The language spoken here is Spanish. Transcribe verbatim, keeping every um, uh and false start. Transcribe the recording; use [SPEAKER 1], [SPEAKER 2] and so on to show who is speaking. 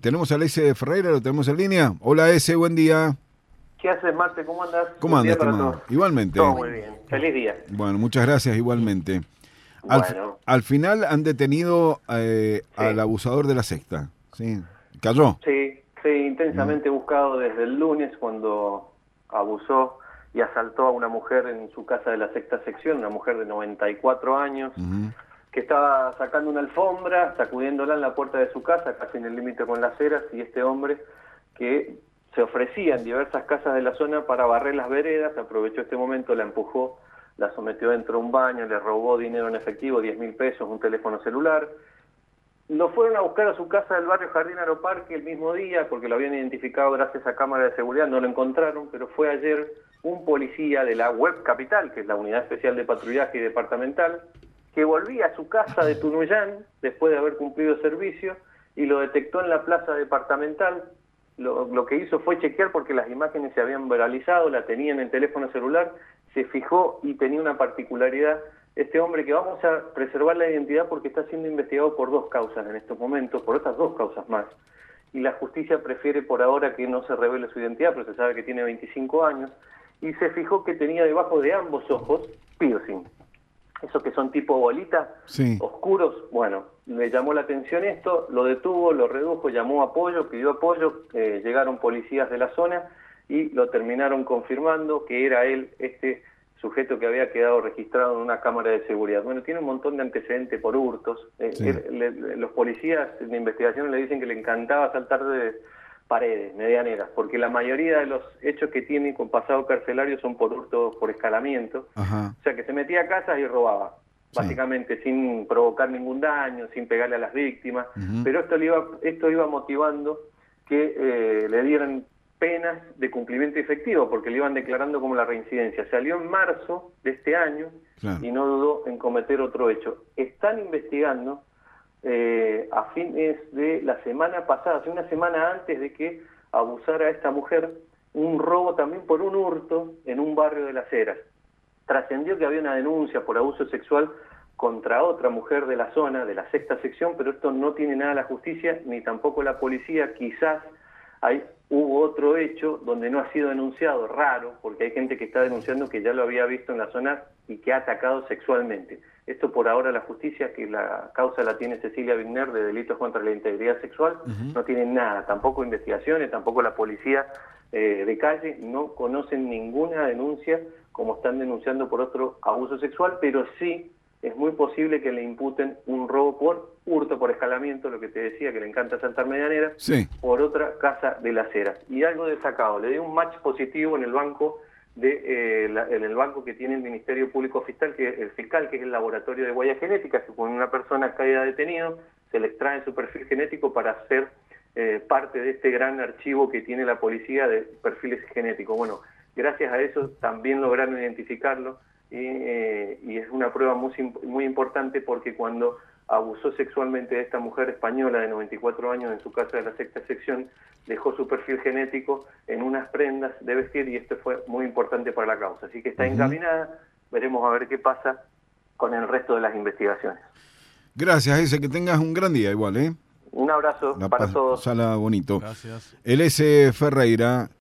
[SPEAKER 1] tenemos al S. Ferreira, lo tenemos en línea. Hola S, buen día.
[SPEAKER 2] ¿Qué haces, Marte? ¿Cómo andas?
[SPEAKER 1] ¿Cómo andas, estimado? Igualmente.
[SPEAKER 2] Todo muy bien. Feliz día.
[SPEAKER 1] Bueno, muchas gracias, igualmente. Al,
[SPEAKER 2] Bueno.
[SPEAKER 1] al final han detenido eh, sí. al abusador de la secta, ¿sí? ¿Cayó?
[SPEAKER 2] Sí, sí, intensamente mm. buscado desde el lunes cuando abusó y asaltó a una mujer en su casa de la sexta sección, una mujer de noventa y cuatro años, uh-huh. que estaba sacando una alfombra, sacudiéndola en la puerta de su casa, casi en el límite con las eras, y este hombre que se ofrecía en diversas casas de la zona para barrer las veredas, aprovechó este momento, la empujó, la sometió dentro de un baño, le robó dinero en efectivo, diez mil pesos, un teléfono celular. Lo fueron a buscar a su casa del barrio Jardín Aeroparque el mismo día, porque lo habían identificado gracias a cámara de seguridad, no lo encontraron, pero fue ayer un policía de la Web Capital, que es la Unidad Especial de Patrullaje y Departamental, que volvía a su casa de Tunuyán, después de haber cumplido servicio, y lo detectó en la plaza departamental. Lo, lo que hizo fue chequear porque las imágenes se habían viralizado, la tenía en el teléfono celular, se fijó y tenía una particularidad. Este hombre, que vamos a preservar la identidad porque está siendo investigado por dos causas en estos momentos, por otras dos causas más. Y la justicia prefiere por ahora que no se revele su identidad, pero se sabe que tiene veinticinco años, y se fijó que tenía debajo de ambos ojos piercing. Esos que son tipo bolita, sí. oscuros. Bueno, le llamó la atención esto, lo detuvo, lo redujo, llamó apoyo, pidió apoyo, eh, llegaron policías de la zona y lo terminaron confirmando que era él, este sujeto que había quedado registrado en una cámara de seguridad. Bueno, tiene un montón de antecedentes por hurtos. Eh, sí. él, le, los policías de investigación le dicen que le encantaba saltar de paredes medianeras, porque la mayoría de los hechos que tiene con pasado carcelario son por hurto, por escalamiento. Ajá. O sea, que se metía a casas y robaba, sí. básicamente sin provocar ningún daño, sin pegarle a las víctimas. Uh-huh. Pero esto, le iba, esto iba motivando que eh, le dieran penas de cumplimiento efectivo, porque le iban declarando como la reincidencia. Salió en marzo de este año, claro. y no dudó en cometer otro hecho. Están investigando eh, a fines de la semana pasada, hace una semana antes de que abusara a esta mujer, un robo también por un hurto en un barrio de Las Heras. Trascendió que había una denuncia por abuso sexual contra otra mujer de la zona, de la sexta sección, pero esto no tiene nada la justicia, ni tampoco la policía. Quizás hay, hubo otro hecho donde no ha sido denunciado, raro, porque hay gente que está denunciando que ya lo había visto en la zona y que ha atacado sexualmente. Esto por ahora la justicia, que la causa la tiene Cecilia Wigner de delitos contra la integridad sexual, uh-huh. no tiene nada, tampoco investigaciones, tampoco la policía eh, de calle, no conocen ninguna denuncia como están denunciando por otro abuso sexual, pero sí es muy posible que le imputen un robo por hurto, por escalamiento, lo que te decía, que le encanta saltar medianera, sí. por otra casa de Las Heras. Y algo destacado, le dio un match positivo en el banco de eh, la, en el banco que tiene el Ministerio Público Fiscal, que el fiscal, que es el laboratorio de huellas genéticas, que cuando una persona cae detenido, se le extrae su perfil genético para ser eh, parte de este gran archivo que tiene la policía de perfiles genéticos. Bueno, gracias a eso también lograron identificarlo. Y, eh, y es una prueba muy, muy importante, porque cuando abusó sexualmente de esta mujer española de noventa y cuatro años en su casa de la sexta sección, dejó su perfil genético en unas prendas de vestir, y esto fue muy importante para la causa. Así que está uh-huh. encaminada, veremos a ver qué pasa con el resto de las investigaciones.
[SPEAKER 1] Gracias, ese, que tengas un gran día igual, ¿eh?
[SPEAKER 2] Un abrazo
[SPEAKER 1] la
[SPEAKER 2] para todos.
[SPEAKER 1] Sala bonito.
[SPEAKER 3] Gracias.
[SPEAKER 1] El S. Ferreira.